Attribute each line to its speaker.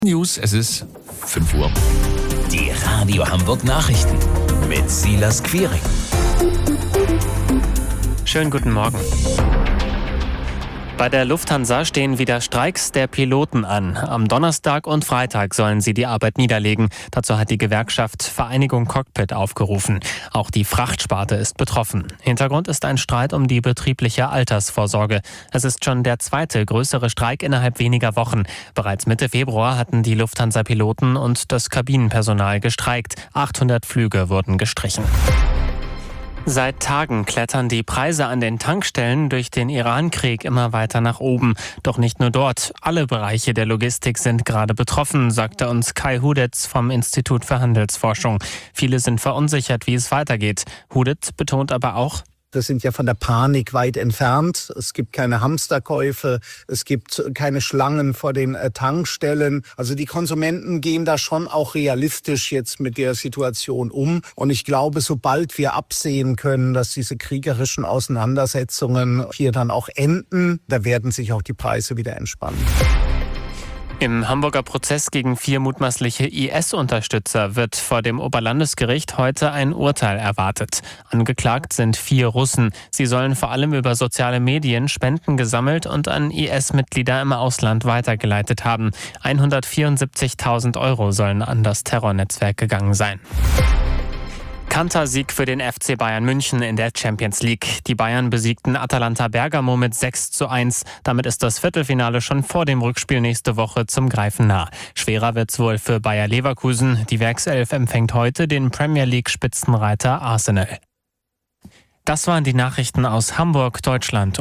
Speaker 1: News, es ist 5 Uhr.
Speaker 2: Die Radio Hamburg Nachrichten mit Silas Quiring.
Speaker 3: Schönen guten Morgen. Bei der Lufthansa stehen wieder Streiks der Piloten an. Am Donnerstag und Freitag sollen sie die Arbeit niederlegen. Dazu hat die Gewerkschaft Vereinigung Cockpit aufgerufen. Auch die Frachtsparte ist betroffen. Hintergrund ist ein Streit um die betriebliche Altersvorsorge. Es ist schon der zweite größere Streik innerhalb weniger Wochen. Bereits Mitte Februar hatten die Lufthansa-Piloten und das Kabinenpersonal gestreikt. 800 Flüge wurden gestrichen. Seit Tagen klettern die Preise an den Tankstellen durch den Iran-Krieg immer weiter nach oben. Doch nicht nur dort. Alle Bereiche der Logistik sind gerade betroffen, sagte uns Kai Hudetz vom Institut für Handelsforschung. Viele sind verunsichert, wie es weitergeht. Hudetz betont aber auch:
Speaker 4: Wir sind ja von der Panik weit entfernt. Es gibt keine Hamsterkäufe, es gibt keine Schlangen vor den Tankstellen. Also die Konsumenten gehen da schon auch realistisch jetzt mit der Situation um. Und ich glaube, sobald wir absehen können, dass diese kriegerischen Auseinandersetzungen hier dann auch enden, da werden sich auch die Preise wieder entspannen.
Speaker 3: Im Hamburger Prozess gegen 4 mutmaßliche IS-Unterstützer wird vor dem Oberlandesgericht heute ein Urteil erwartet. Angeklagt sind 4 Russen. Sie sollen vor allem über soziale Medien Spenden gesammelt und an IS-Mitglieder im Ausland weitergeleitet haben. 174.000 € sollen an das Terrornetzwerk gegangen sein. Kantersieg für den FC Bayern München in der Champions League. Die Bayern besiegten Atalanta Bergamo mit 6:1. Damit ist das Viertelfinale schon vor dem Rückspiel nächste Woche zum Greifen nah. Schwerer wird's wohl für Bayer Leverkusen. Die Werkself empfängt heute den Premier League Spitzenreiter Arsenal. Das waren die Nachrichten aus Hamburg, Deutschland.